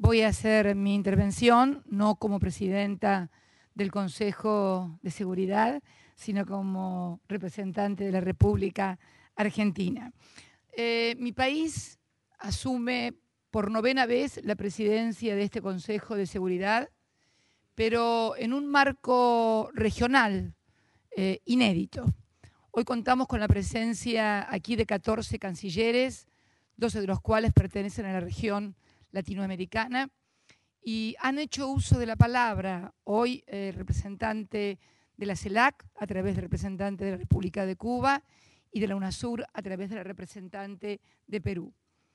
voy a hacer mi intervención no como presidenta del Consejo de Seguridad, sino como representante de la República Argentina. Mi país asume por 9ª vez la presidencia de este Consejo de Seguridad, pero en un marco regional inédito. Hoy contamos con la presencia aquí de 14 cancilleres, 12 de los cuales pertenecen a la región latinoamericana, y han hecho uso de la palabra hoy el representante de la CELAC a través del representante de la República de Cuba y de la UNASUR a través de la representante de Perú.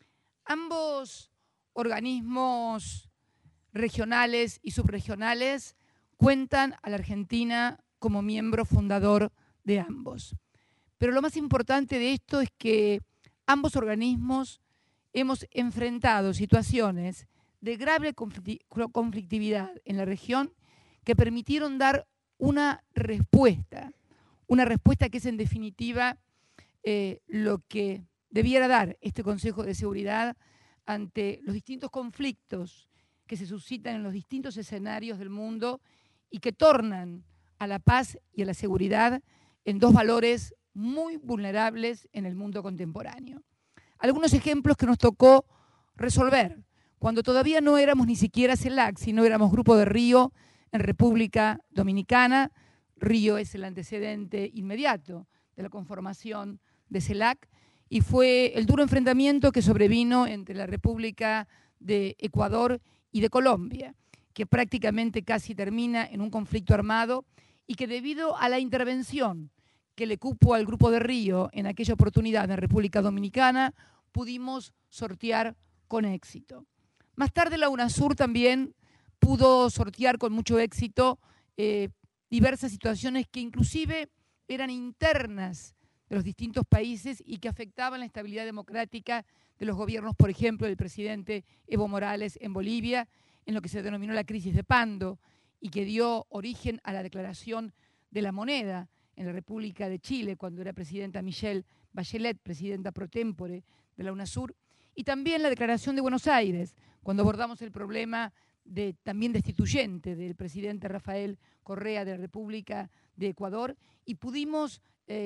Ambos organismos regionales y subregionales cuentan a la Argentina como miembro fundador de ambos. Pero lo más importante de esto es que ambos organismos hemos enfrentado situaciones de grave conflictividad en la región que permitieron dar una respuesta que es en definitiva lo que debiera dar este Consejo de Seguridad ante los distintos conflictos que se suscitan en los distintos escenarios del mundo y que tornan a la paz y a la seguridad en dos valores muy vulnerables en el mundo contemporáneo. Algunos ejemplos que nos tocó resolver cuando todavía no éramos ni siquiera CELAC, sino éramos Grupo de Río en República Dominicana. Río es el antecedente inmediato de la conformación de CELAC y fue el duro enfrentamiento que sobrevino entre la República de Ecuador y de Colombia, que prácticamente casi termina en un conflicto armado y que debido a la intervención que le cupo al Grupo de Río en aquella oportunidad en República Dominicana, pudimos sortear con éxito. Más tarde la UNASUR también pudo sortear con mucho éxito diversas situaciones que inclusive eran internas de los distintos países y que afectaban la estabilidad democrática de los gobiernos, por ejemplo, del presidente Evo Morales en Bolivia, en lo que se denominó la crisis de Pando y que dio origen a la declaración de la moneda en la República de Chile, cuando era presidenta Michelle Bachelet, presidenta pro tempore de la UNASUR, y también la declaración de Buenos Aires, cuando abordamos el problema también destituyente del presidente Rafael Correa de la República de Ecuador, y pudimos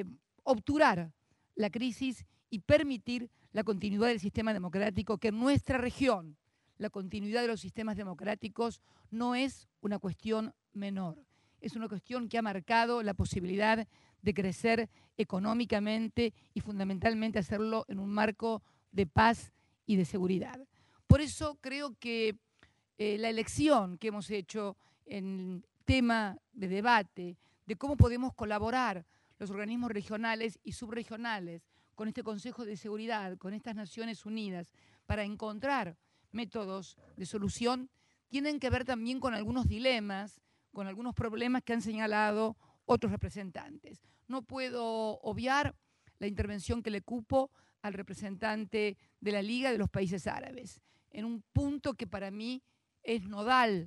obturar la crisis y permitir la continuidad del sistema democrático, que en nuestra región la continuidad de los sistemas democráticos no es una cuestión menor. Es una cuestión que ha marcado la posibilidad de crecer económicamente y fundamentalmente hacerlo en un marco de paz y de seguridad. Por eso creo que la elección que hemos hecho en tema de debate de cómo podemos colaborar los organismos regionales y subregionales con este Consejo de Seguridad, con estas Naciones Unidas, para encontrar métodos de solución, tienen que ver también con algunos dilemas, con algunos problemas que han señalado otros representantes. No puedo obviar la intervención que le cupo al representante de la Liga de los Países Árabes, en un punto que para mí es nodal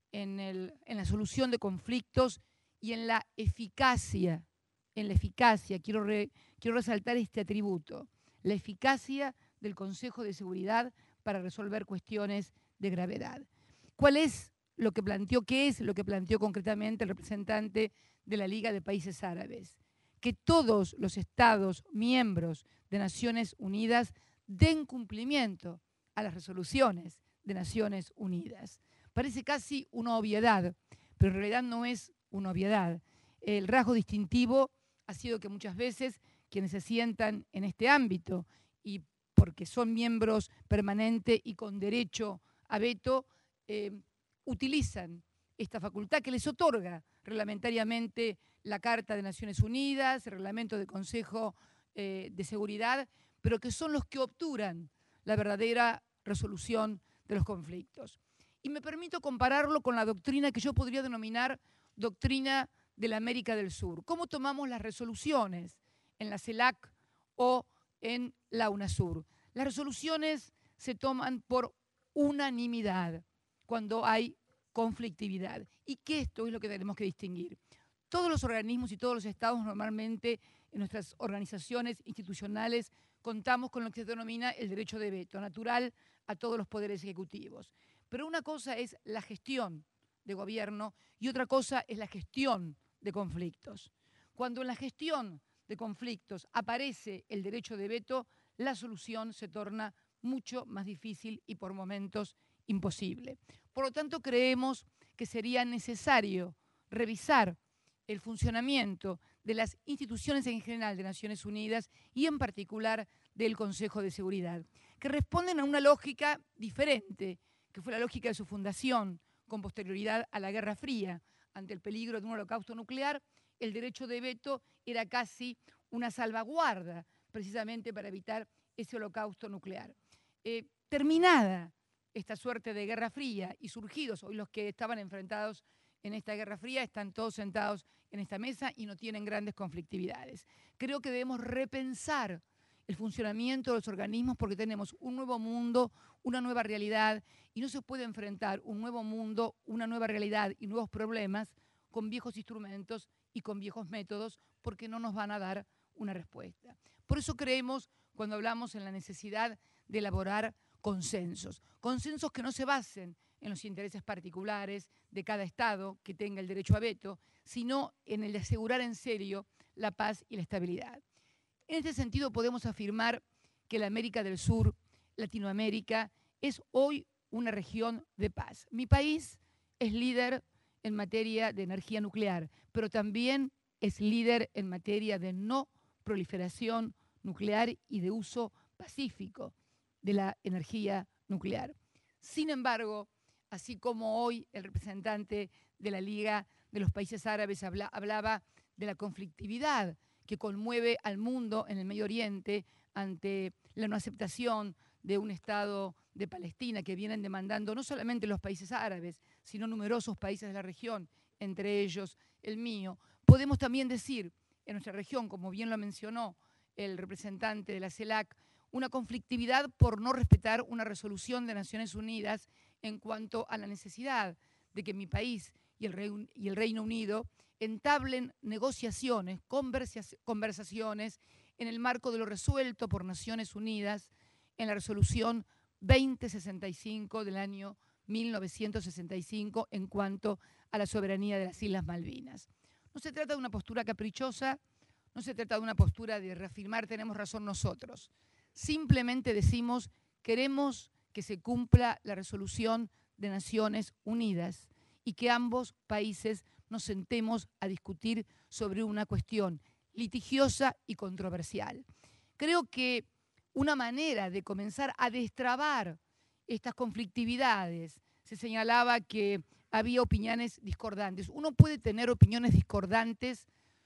en la solución de conflictos y en la eficacia. Quiero resaltar este atributo, la eficacia del Consejo de Seguridad para resolver cuestiones de gravedad. ¿Qué es lo que planteó concretamente el representante de la Liga de Países Árabes? Que todos los Estados miembros de Naciones Unidas den cumplimiento a las resoluciones de Naciones Unidas. Parece casi una obviedad, pero en realidad no es una obviedad. El rasgo distintivo ha sido que muchas veces quienes se sientan en este ámbito y porque son miembros permanentes y con derecho a veto, utilizan esta facultad que les otorga reglamentariamente la Carta de Naciones Unidas, el Reglamento del Consejo de Seguridad, pero que son los que obturan la verdadera resolución de los conflictos. Y me permito compararlo con la doctrina que yo podría denominar doctrina de la América del Sur. ¿Cómo tomamos las resoluciones en la CELAC o en la UNASUR? Las resoluciones se toman por unanimidad cuando hay conflictividad. Y que esto es lo que tenemos que distinguir. Todos los organismos y todos los estados normalmente en nuestras organizaciones institucionales contamos con lo que se denomina el derecho de veto, natural a todos los poderes ejecutivos. Pero una cosa es la gestión de gobierno y otra cosa es la gestión de conflictos. Cuando en la gestión de conflictos aparece el derecho de veto, la solución se torna mucho más difícil y por momentos imposible. Por lo tanto, creemos que sería necesario revisar el funcionamiento de las instituciones en general de Naciones Unidas y en particular del Consejo de Seguridad, que responden a una lógica diferente, que fue la lógica de su fundación con posterioridad a la Guerra Fría. Ante el peligro de un holocausto nuclear, el derecho de veto era casi una salvaguarda precisamente para evitar ese holocausto nuclear. Terminada esta suerte de Guerra Fría y surgidos hoy los que estaban enfrentados en esta Guerra Fría, están todos sentados en esta mesa y no tienen grandes conflictividades. Creo que debemos repensar el funcionamiento de los organismos porque tenemos un nuevo mundo, una nueva realidad y no se puede enfrentar un nuevo mundo, una nueva realidad y nuevos problemas con viejos instrumentos y con viejos métodos porque no nos van a dar una respuesta. Por eso creemos, cuando hablamos en la necesidad de elaborar consensos que no se basen en los intereses particulares de cada Estado que tenga el derecho a veto, sino en el de asegurar en serio la paz y la estabilidad. En este sentido podemos afirmar que la América del Sur, Latinoamérica, es hoy una región de paz. Mi país es líder en materia de energía nuclear, pero también es líder en materia de no proliferación nuclear y de uso pacífico de la energía nuclear. Sin embargo, así como hoy el representante de la Liga de los Países Árabes hablaba de la conflictividad que conmueve al mundo en el Medio Oriente ante la no aceptación de un Estado de Palestina que vienen demandando no solamente los países árabes, sino numerosos países de la región, entre ellos el mío. Podemos también decir en nuestra región, como bien lo mencionó el representante de la CELAC, una conflictividad por no respetar una resolución de Naciones Unidas en cuanto a la necesidad de que mi país y el Reino Unido entablen negociaciones, conversaciones en el marco de lo resuelto por Naciones Unidas en la resolución 2065 del año 1965 en cuanto a la soberanía de las Islas Malvinas. No se trata de una postura caprichosa, no se trata de una postura de reafirmar tenemos razón nosotros. Simplemente decimos queremos que se cumpla la resolución de Naciones Unidas y que ambos países nos sentemos a discutir sobre una cuestión litigiosa y controversial. Creo que una manera de comenzar a destrabar estas conflictividades, se señalaba que había opiniones discordantes. Uno puede tener opiniones discordantes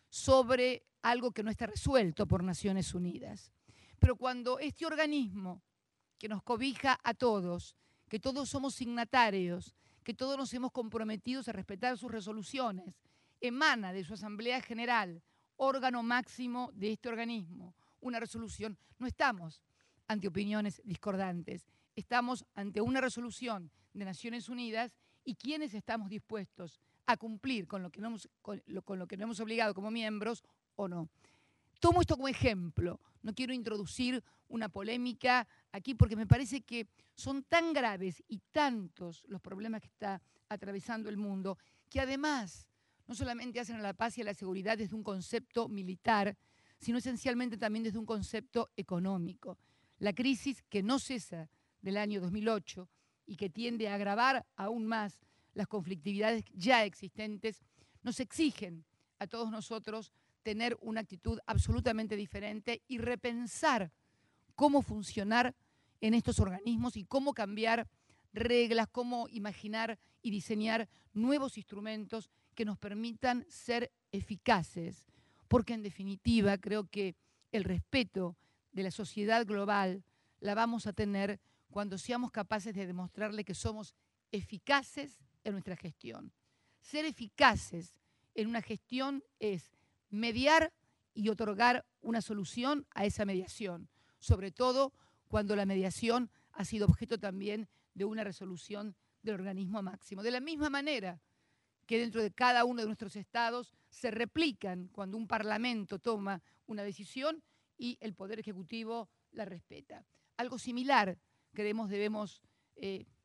sobre algo que no está resuelto por Naciones Unidas. Pero cuando este organismo que nos cobija a todos, que todos somos signatarios, que todos nos hemos comprometido a respetar sus resoluciones, emana de su Asamblea General, órgano máximo de este organismo, una resolución, no estamos ante opiniones discordantes, estamos ante una resolución de Naciones Unidas y quienes estamos dispuestos a cumplir con lo que nos hemos obligado como miembros o no. Tomo esto como ejemplo, no quiero introducir una polémica aquí porque me parece que son tan graves y tantos los problemas que está atravesando el mundo que además no solamente hacen a la paz y a la seguridad desde un concepto militar, sino esencialmente también desde un concepto económico. La crisis que no cesa del año 2008 y que tiende a agravar aún más las conflictividades ya existentes, nos exigen a todos nosotros tener una actitud absolutamente diferente y repensar cómo funcionar en estos organismos y cómo cambiar reglas, cómo imaginar y diseñar nuevos instrumentos que nos permitan ser eficaces. Porque en definitiva creo que el respeto de la sociedad global la vamos a tener cuando seamos capaces de demostrarle que somos eficaces en nuestra gestión. Ser eficaces en una gestión es mediar y otorgar una solución a esa mediación, sobre todo cuando la mediación ha sido objeto también de una resolución del organismo máximo. De la misma manera que dentro de cada uno de nuestros estados se replican cuando un parlamento toma una decisión y el Poder Ejecutivo la respeta. Algo similar, creemos, debemos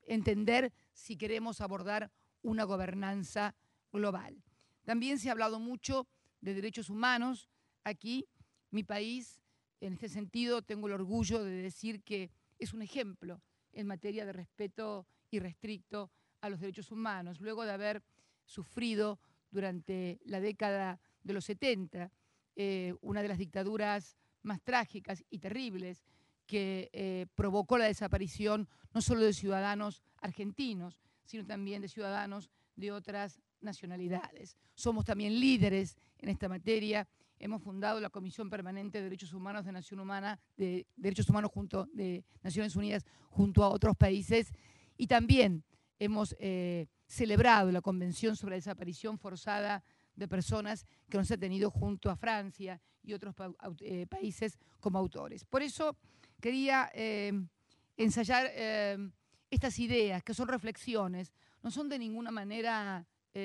entender si queremos abordar una gobernanza global. También se ha hablado mucho de derechos humanos. Aquí, mi país, en este sentido, tengo el orgullo de decir que es un ejemplo en materia de respeto irrestricto a los derechos humanos, luego de haber sufrido durante la década de los 70 una de las dictaduras más trágicas y terribles que provocó la desaparición no solo de ciudadanos argentinos, sino también de ciudadanos de otras nacionalidades. Somos también líderes en esta materia. Hemos fundado la Comisión Permanente de Derechos Humanos de Derechos Humanos de Naciones Unidas junto a otros países, y también hemos celebrado la Convención sobre la Desaparición Forzada de Personas que nos ha tenido junto a Francia y otros países como autores. Por eso quería ensayar estas ideas, que son reflexiones, no son de ninguna manera,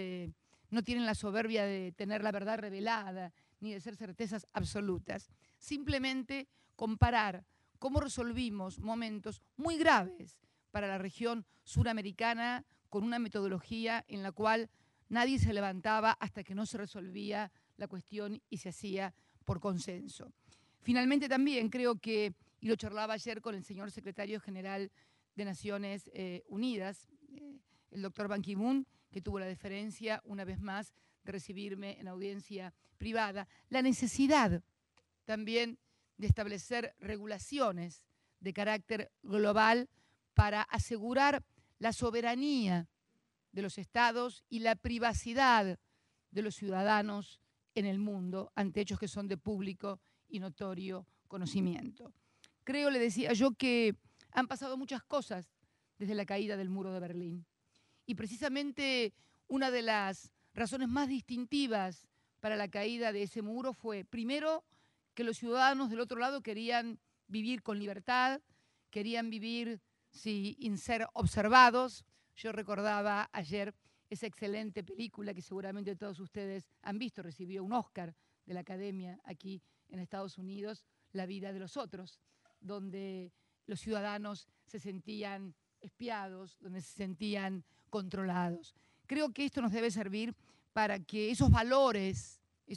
no tienen la soberbia de tener la verdad revelada, ni de ser certezas absolutas. Simplemente comparar cómo resolvimos momentos muy graves para la región suramericana con una metodología en la cual nadie se levantaba hasta que no se resolvía la cuestión y se hacía por consenso. Finalmente también creo que, y lo charlaba ayer con el señor secretario general de Naciones Unidas, el doctor Ban Ki-moon, que tuvo la deferencia una vez más de recibirme en audiencia privada, la necesidad también de establecer regulaciones de carácter global para asegurar la soberanía de los estados y la privacidad de los ciudadanos en el mundo ante hechos que son de público y notorio conocimiento. Creo, le decía yo, que han pasado muchas cosas desde la caída del muro de Berlín. Y precisamente una de las razones más distintivas para la caída de ese muro fue, primero, que los ciudadanos del otro lado querían vivir con libertad, querían vivir sin ser observados. Yo recordaba ayer esa excelente película que seguramente todos ustedes han visto, recibió un Oscar de la Academia aquí en Estados Unidos, La vida de los otros, donde los ciudadanos se sentían espiados, donde se sentían controlados. Creo que esto nos debe servir para que esos valores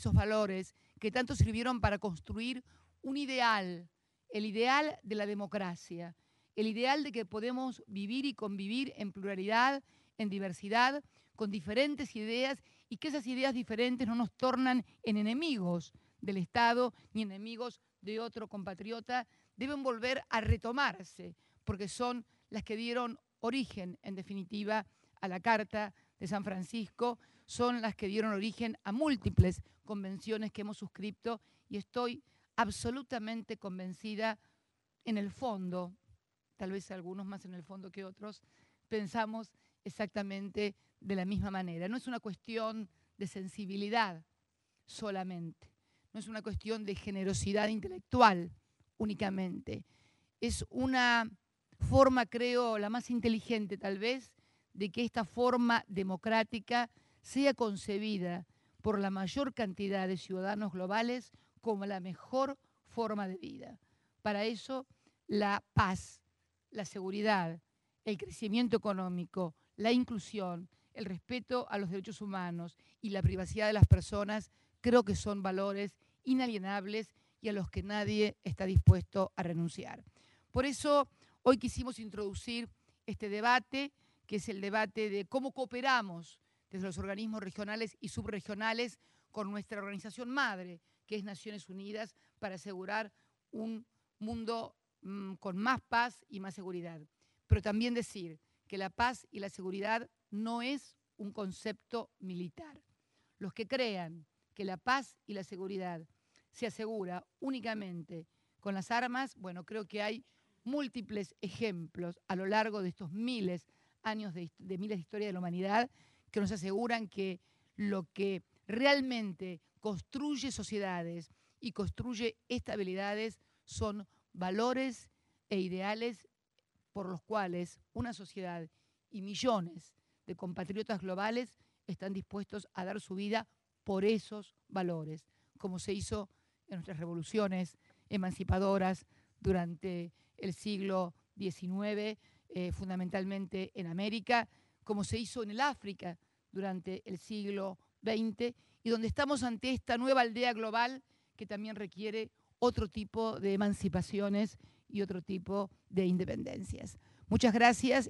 que tanto sirvieron para construir un ideal, el ideal de la democracia, el ideal de que podemos vivir y convivir en pluralidad, en diversidad, con diferentes ideas, y que esas ideas diferentes no nos tornan en enemigos del Estado ni enemigos de otro compatriota, deben volver a retomarse, porque son las que dieron origen, en definitiva, a la Carta de San Francisco, son las que dieron origen a múltiples convenciones que hemos suscrito, y estoy absolutamente convencida, en el fondo, tal vez algunos más en el fondo que otros, pensamos exactamente de la misma manera. No es una cuestión de sensibilidad solamente, no es una cuestión de generosidad intelectual únicamente, es una forma, creo, la más inteligente tal vez, de que esta forma democrática sea concebida por la mayor cantidad de ciudadanos globales como la mejor forma de vida. Para eso, la paz, la seguridad, el crecimiento económico, la inclusión, el respeto a los derechos humanos y la privacidad de las personas, creo que son valores inalienables y a los que nadie está dispuesto a renunciar. Por eso, hoy quisimos introducir este debate, que es el debate de cómo cooperamos desde los organismos regionales y subregionales con nuestra organización madre, que es Naciones Unidas, para asegurar un mundo con más paz y más seguridad. Pero también decir que la paz y la seguridad no es un concepto militar. Los que crean que la paz y la seguridad se asegura únicamente con las armas, bueno, creo que hay múltiples ejemplos a lo largo de estos miles años de miles de historia de la humanidad que nos aseguran que lo que realmente construye sociedades y construye estabilidades son valores e ideales por los cuales una sociedad y millones de compatriotas globales están dispuestos a dar su vida por esos valores, como se hizo en nuestras revoluciones emancipadoras durante el siglo XIX, fundamentalmente en América, como se hizo en el África durante el siglo XX, y donde estamos ante esta nueva aldea global que también requiere otro tipo de emancipaciones y otro tipo de independencias. Muchas gracias.